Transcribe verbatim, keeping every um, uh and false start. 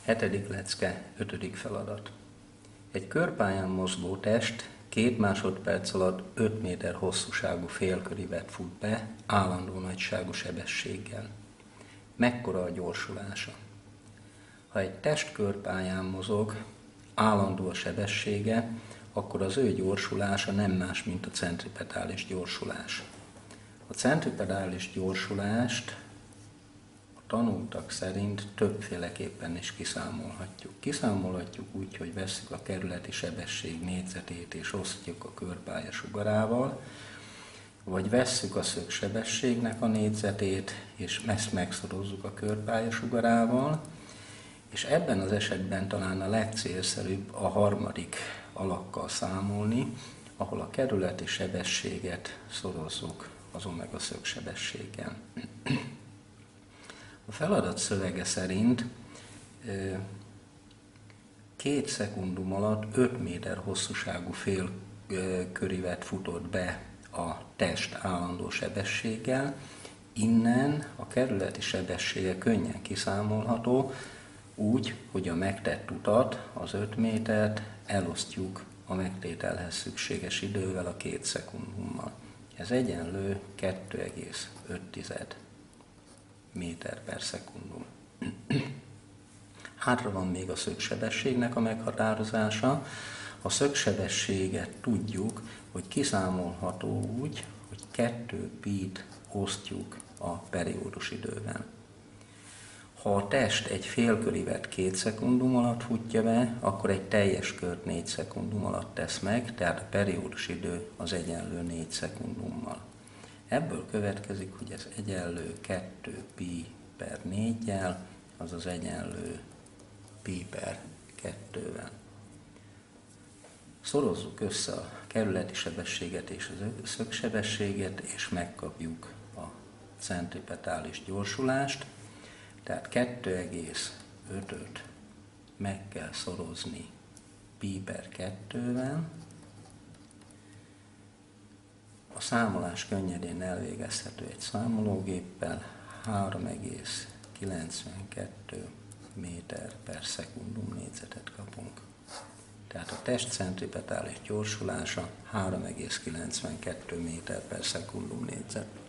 Hetedik lecke, ötödik feladat. Egy körpályán mozgó test két másodperc alatt öt méter hosszúságú félkörívet fut be állandó nagyságú sebességgel. Mekkora a gyorsulása? Ha egy test körpályán mozog, állandó a sebessége, akkor az ő gyorsulása nem más, mint a centripetális gyorsulás. A centripetális gyorsulást a tanultak szerint többféleképpen is kiszámolhatjuk. Kiszámolhatjuk úgy, hogy vesszük a kerületi sebesség négyzetét és osztjuk a körpálya sugarával, vagy vesszük a szögsebességnek a négyzetét, és ezt megszorozzuk a körpálya sugarával, és ebben az esetben talán a legcélszerűbb a harmadik alakkal számolni, ahol a kerületi sebességet szorozzuk az omega szögsebességgel. A feladat szövege szerint két szekundum alatt öt méter hosszúságú félkörívet futott be a test állandó sebességgel, innen a kerületi sebessége könnyen kiszámolható, úgy, hogy a megtett utat, az öt métert elosztjuk a megtételhez szükséges idővel, a két szekundummal. Ez egyenlő kettő egész öt méter per szekundum. Hátra van még a szögsebességnek a meghatározása. A szögsebességet tudjuk, hogy kiszámolható úgy, hogy kettő pi-t osztjuk a periódus idővel. Ha a test egy félkörívet két szekundum alatt futja be, akkor egy teljes kört négy szekundum alatt tesz meg, tehát a periódus idő az egyenlő négy szekundummal. Ebből következik, hogy ez egyenlő kettő pi per négyel, azaz egyenlő pi per kettővel. Szorozzuk össze a kerületi sebességet és a szögsebességet, és megkapjuk a centripetális gyorsulást. Tehát kettő egész ötöt meg kell szorozni pi per kettővel. A számolás könnyedén elvégezhető egy számológéppel, három egész kilencvenkettő méter per szekundum négyzetet kapunk. Tehát a test centripetális gyorsulása három egész kilencvenkettő méter per szekundum négyzet.